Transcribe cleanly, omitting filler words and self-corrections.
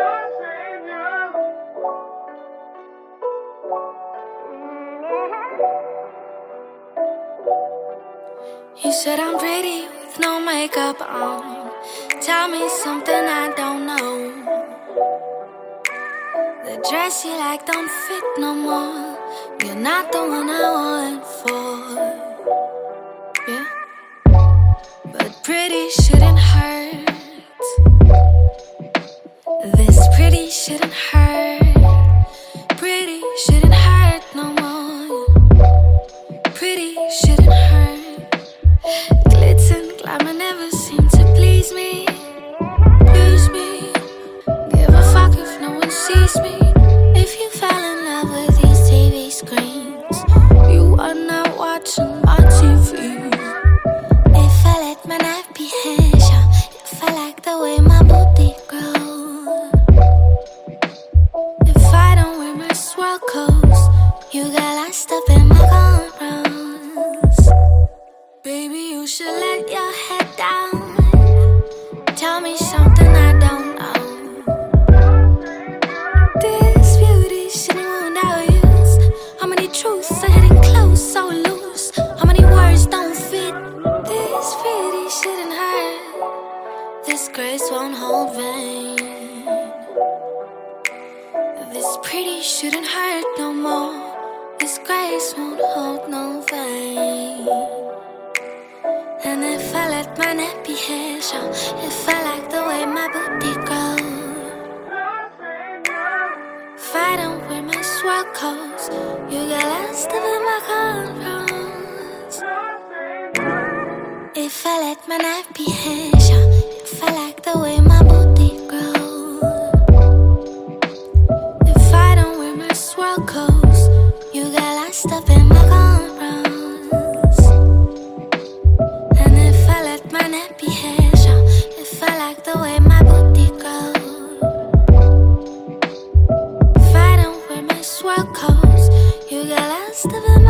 You said I'm pretty with no makeup on. Tell me something I don't know. The dress you like don't fit no more. You're not the one I want for. Yeah, but pretty shouldn't hurt. This pretty shouldn't hurt. Pretty shouldn't hurt no more. Pretty shouldn't hurt. Glitz and glamour never seem to please me. Use me. Give a fuck if no one sees me. If you fell in love with these TV screens, you are not watching my TV. If I let my knife be handsha, if I like the way my booty grows, if I don't wear my swirl coats, you got lost up in my cornrows. Baby, you should let your head down. Tell me something I don't know. This beauty shouldn't wound our youth. How many truths are hidden close, so loose? How many words don't fit? This pretty shouldn't hurt. This grace won't hold vain. This pretty shouldn't hurt no more. This grace won't hold no vein. And if I let my nappy hair show, if I like the way my booty grows, if I don't wear my swirl coats, you get lost up in my cornrows. If I let my nappy hair show, if I like the way my booty grows, if I don't wear my swirl coats, you get lost up in my cornrows. My nappy hair show, if I like the way my booty grows, if I don't wear my swirl coats, you get lost of